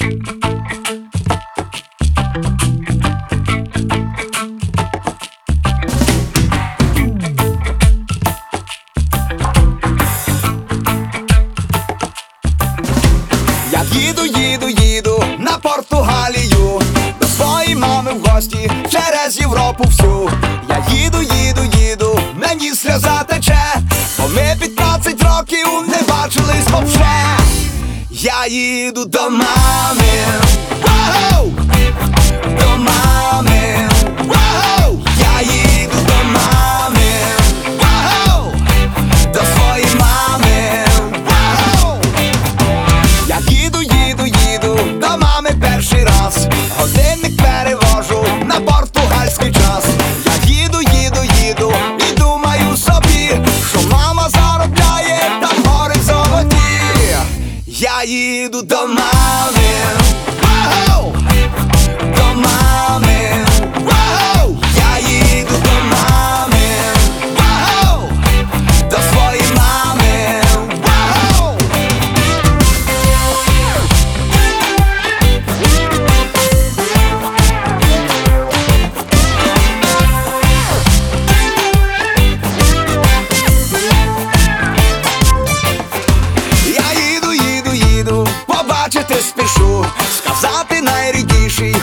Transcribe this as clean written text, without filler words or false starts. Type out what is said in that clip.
Я їду на Португалію до своєї мами в гості через Європу всю. Я їду, мені сльоза тече, бо ми 15 років не бачились вовше. Я їду до мами, воу! До мами, воу! Я їду до мами, воу! До своєї мами, воу! Я їду до мами перший раз, годинник перевожу на португальський час. Я їду і думаю собі, що мама заробляє там гори золоті. Я їду до мами, воу! До мами, воу! Я їду до мами, воу! До своєї мами, воу! Я їду, побачити спішу, сказати найріднішій